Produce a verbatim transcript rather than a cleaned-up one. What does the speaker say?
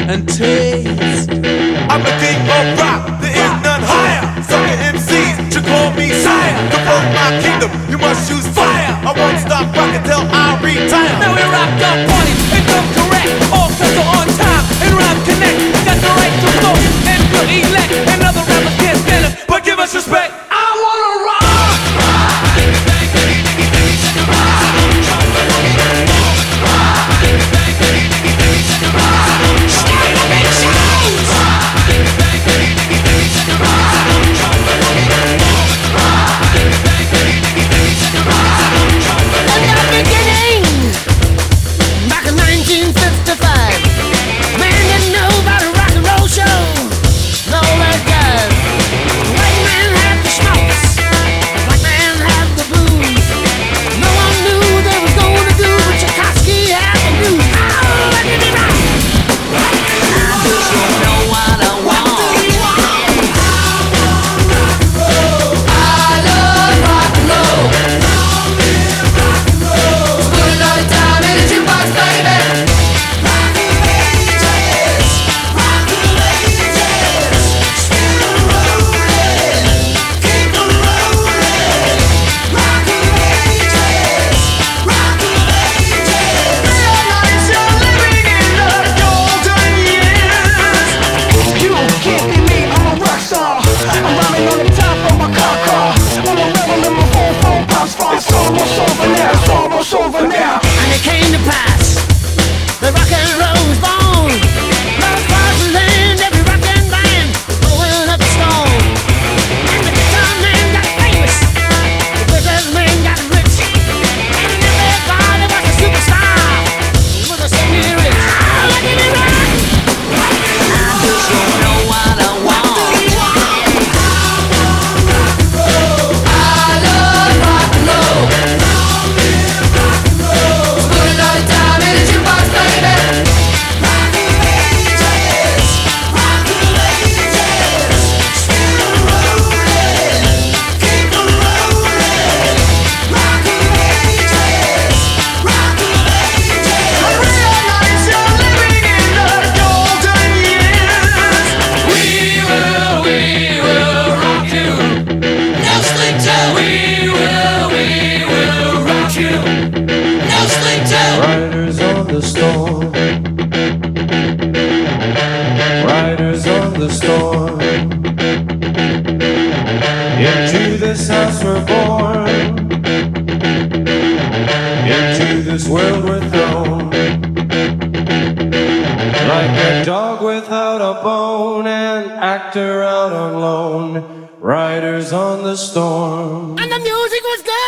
and taste. I'm the king of rock, there is none higher. Sucker M Cs should call me sire. To run my kingdom, you must choose fire. I won't stop rocking till I retire. Now we rock the party and come correct. All sets are on time and rhyme connect. Got the right to vote and to elect. And other rappers can't stand it, but give us respect. I wanna rock. Riders on the storm. And the music was good.